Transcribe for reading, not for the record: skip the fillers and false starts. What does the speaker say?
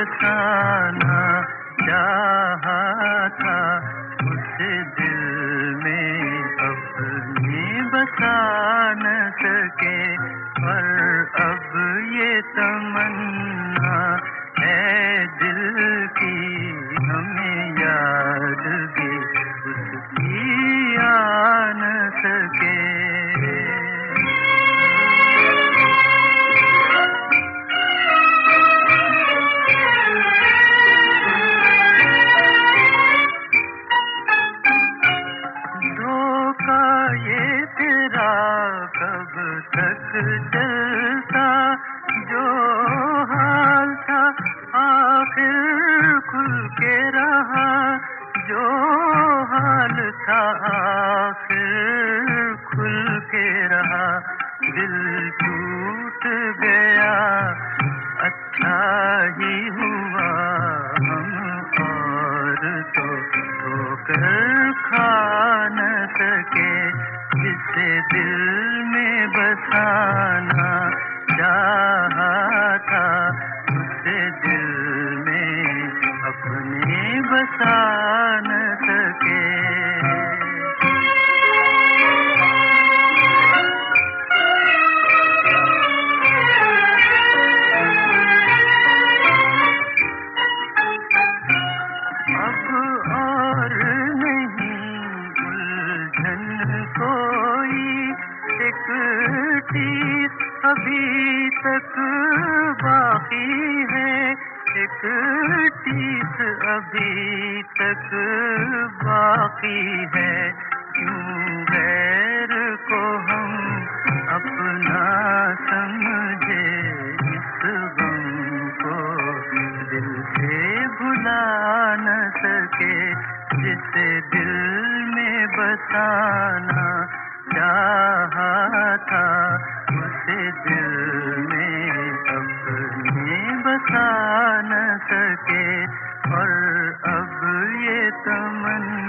बसाना चाहा था, उसे दिल में अपने बसा न सके। पर अब ये तमन्ना है दिल की, हमें याद भी उसकी आ न सके। धोखा ये तेरा कब तक चलता, जो हाल था आखिर खुल के रहा, जो हाल था आखिर खुल के रहा। दिल टूट गया, अच्छा ही हुआ, हम और तो ठोकर खा न सके। जिसे दिल में बसाना चाहा था, उसे दिल में अपने बसा न सके। और नहीं उलझन कोई, एक चीज अभी तक बाकी है, एक चीज अभी तक बाकी है। क्यों गैर को हम अपना समझे, इस गम को दिल से भुला न सके। जिसे दिल में बसाना चाहा था, उसे दिल में अपने बसा न सके। और अब ये तमन्ना